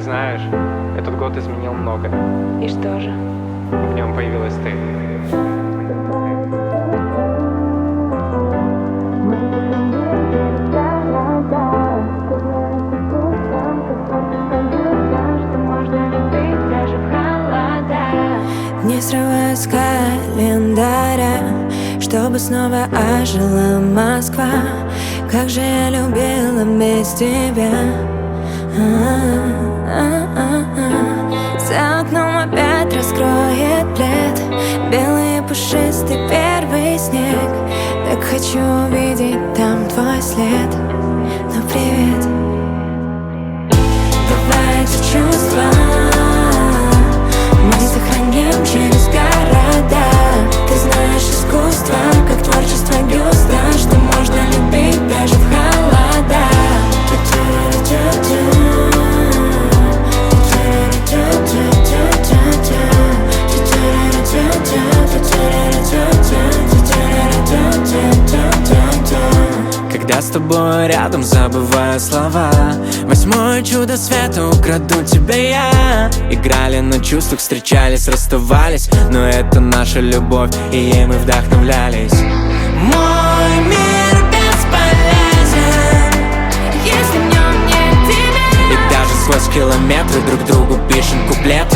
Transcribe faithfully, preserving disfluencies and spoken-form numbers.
знаешь, этот год изменил много. И что же? В нем появилась ты. Не срываю с календаря, чтобы снова ожила Москва. Как же я любила без тебя. А-а-а-а. За окном опять раскроет плед, белый и пушистый первый снег. Так хочу увидеть там твой след. Ну привет. Бывает эти чувства мы сохраним через города. Ты знаешь искусство, как творчество бюста, что можно любить даже в холода. Когда с тобой рядом, забываю слова. Восьмое чудо света, украду тебя я. Играли на чувствах, встречались, расставались, но это наша любовь, и ей мы вдохновлялись. Мой мир бесполезен, если в нем нет тебя. и даже сквозь километры друг другу пишем куплеты.